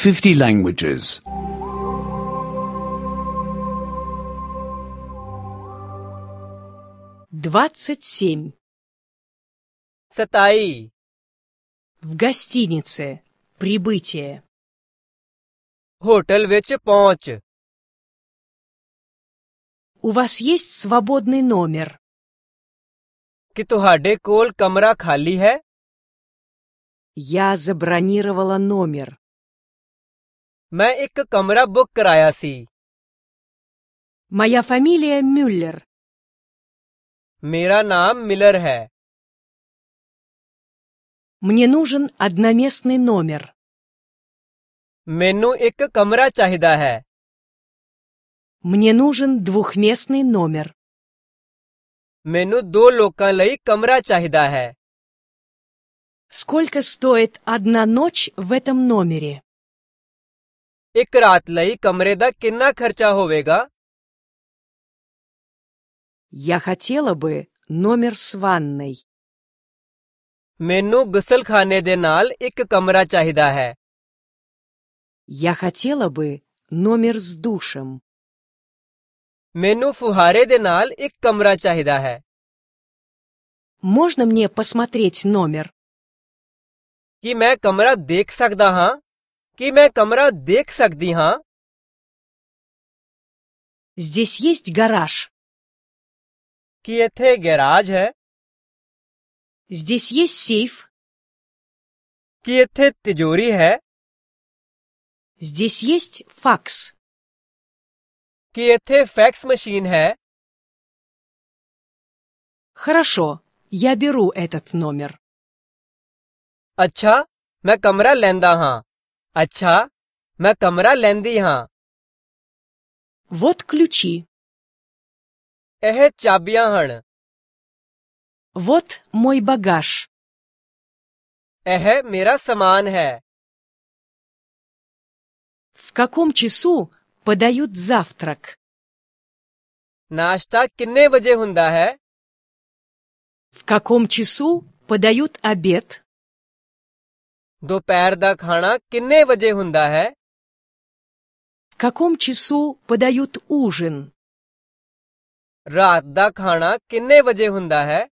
50 languages. 27. 27 В гостинице. Прибытие. होटल विच पहुंच। У вас есть свободный номер? कि तुहाडे कोल कमरा खाली है? Я забронировала номер. मैं एक कमरा बुक कराया सी। Моя фамилия Мюллер. मेरा नाम मिलर है। Мне нужен одноместный номер. मैनू एक कमरा चाहिदा है। Мне нужен двухместный номер. मैनू दो लोकां लई कमरा चाहिदा है। Сколько стоит одна ночь в этом номере? एक रात लई कमरे दा किन्ना खर्चा होवेगा? Я хотела бы номер с ванной. मैनू गुसलखाने दे नाल एक कमरा चाहिदा है। Я хотела бы номер с душем. मैनू फुहारे दे नाल एक कमरा चाहिदा है। Можно мне посмотреть номер? कि मैं कमरा देख सकदा हां? कि मैं कमरा देख सकदी हां? Здесь есть гараж? कि इत्थे गैराज है? Здесь есть сейф? कि इत्थे तिजोरी है? Здесь есть факс? कि इत्थे फैक्स मशीन है? Хорошо, я беру этот номер. अच्छा, मैं कमरा लैंदा हां। अच्छा, मैं कमरा लैंदी हां। Вот ключи. ਇਹ ਚਾਬੀਆਂ ਹਨ। Вот мой багаж. ਇਹ मेरा सामान है। В каком часу подают завтрак? नाश्ता किन्ने बजे हुंदा है? В каком часу подают обед? दोपहर दा खाना किन्ने बजे हुंदा है? В каком часу подают ужин? रात दा खाना किन्ने बजे हुंदा है?